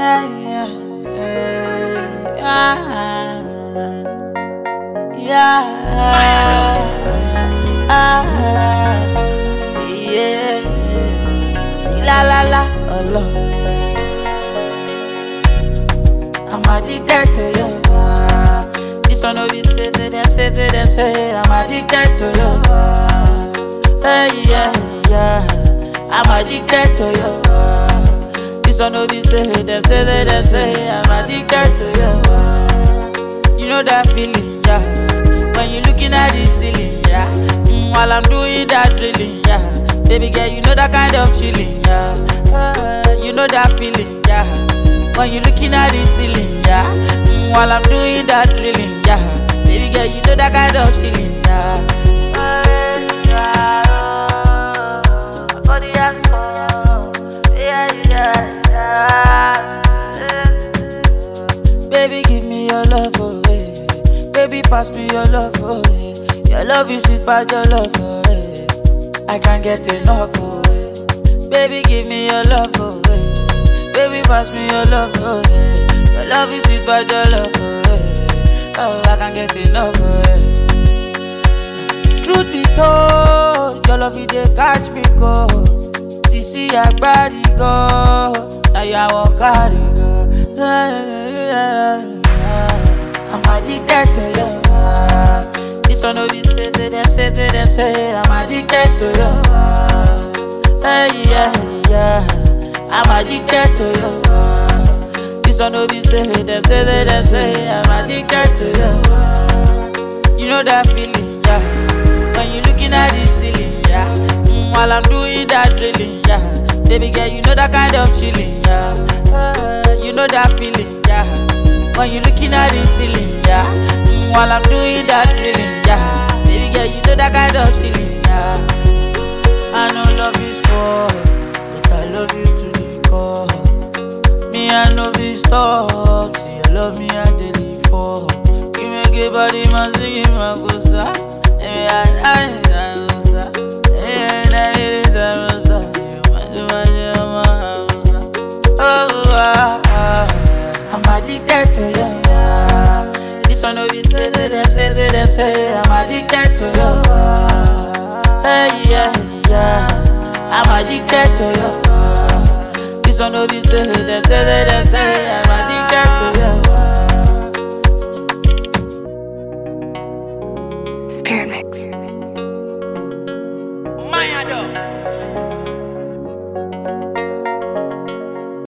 yeah, yeah, yeah. La la la, Allah. I'm addicted to you. This one no be say to them, say I'm addicted to you. Hey yeah, yeah. I'm addicted to you. This one no be say to them, say I'm addicted to you. You know that feeling, yeah. When you looking at the ceiling, yeah. While I'm doing that drilling, yeah. Baby girl, you know that kind of feeling, yeah. You know that feeling, yeah. When you looking at the ceiling, yeah. While I'm doing that drilling, yeah. Baby girl, you know that kind of feeling, yeah. My body has come, yeah, yeah. Baby, give me your love away. Baby, pass me your love away. Your love is sweet, but your love away. I can't get enough away. Baby, give me your love away. Baby, pass me your love away. Your love is sweet, but your love away. Oh, I can't get enough away. Truth be told, your love, they catch me go. See, I body go. Now you won't carry go. I'm addicted to you. This one no be say to them, say I'm addicted to you. Hey yeah, yeah. I'm addicted to you. This one no be say to them, say I'm addicted to you. You know that feeling, yeah. When you looking at the ceiling, yeah. While I'm doing that drilling, yeah. Baby girl, you know that kind of feeling, yeah. You know that feeling, yeah. When you looking at the ceiling, yeah. While I'm doing that drilling, yeah. Baby girl, you know that kind of feeling, yeah. I know love is war, but I love you to the core. Me, I know this stop. See, you love me, I daily fall. You make a body, man, singing my goza. I'm addicted to you. This one no be say to them, say I'm addicted to you. Hey yeah, yeah. I'm addicted to you. This one no be say to them, say I'm